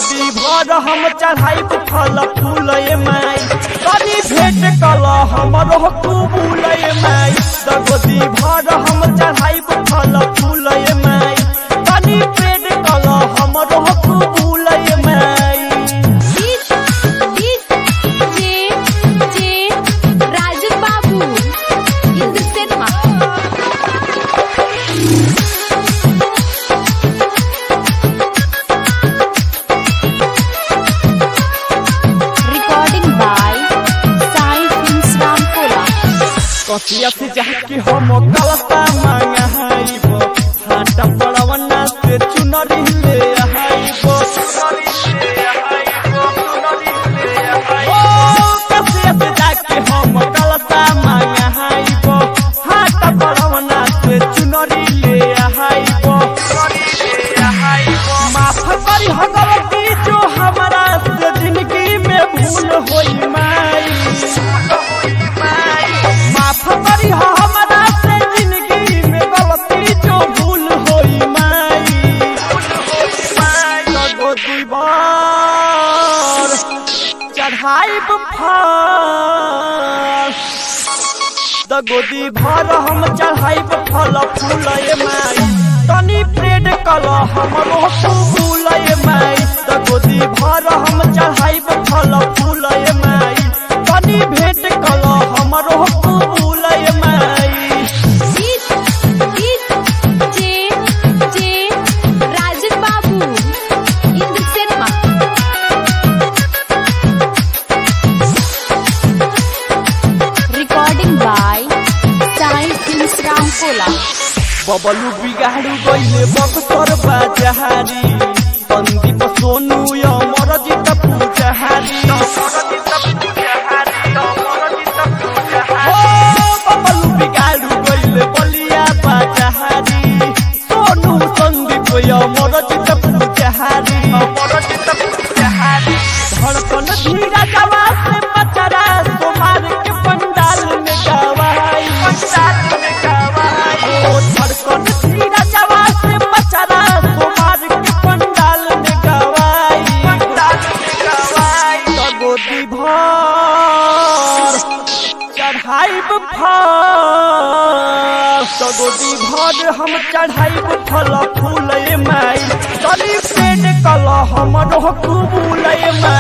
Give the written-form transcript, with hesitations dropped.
गोदी भर हम चढ़ाई फल फूल माई तनी भेंट कल हमरो कबूल माई गोदी भर हम चढ़ाई फल फूल माई तनी भेंट कल हमरो कबूल माई। कसिया से जाके हम कलता मांगाइबो हाटा पड़वना से चुनरी ले आइबो कसिया से जाके हम कलता मांगाइबो हाटा पड़वना से चुनरी ले आइबो माफ करी गलती जो हमारा से जिंदगी में भूल होई माई माफ करी हमरा से जिंदगी में गलती जो भूल होई माई गोदी बार चढ़ाई फल गोदी भर हम चढ़ाई फल फूल माई तनी प्रेड कल हमरो कबूल माई गोदी भर हम चढ़ाई फल फूल माई तनी भेंट कल हमरो कबूल माई। Rajan Babu recording by Sai films Ramkola. Bablu बिगाड़ू गईले बक्सर बाजारी संदीप सोनू अमर जीत पूजारी बबलू बिगाड़ू गईले बलिया बाजारी सोनू संदीप अमर जीत पूजारी धड़कन धीरा जवा से पचरा तुम्हार के पंडाल में गवाई धड़कन धीरा जवा से पचरा तुम्हार के पंडाल में गवाई गोदी भर चढ़ाई फल गोदी भर हम चढ़ाई फल फूल माई तनी पेट कल हमरो कबूल माई।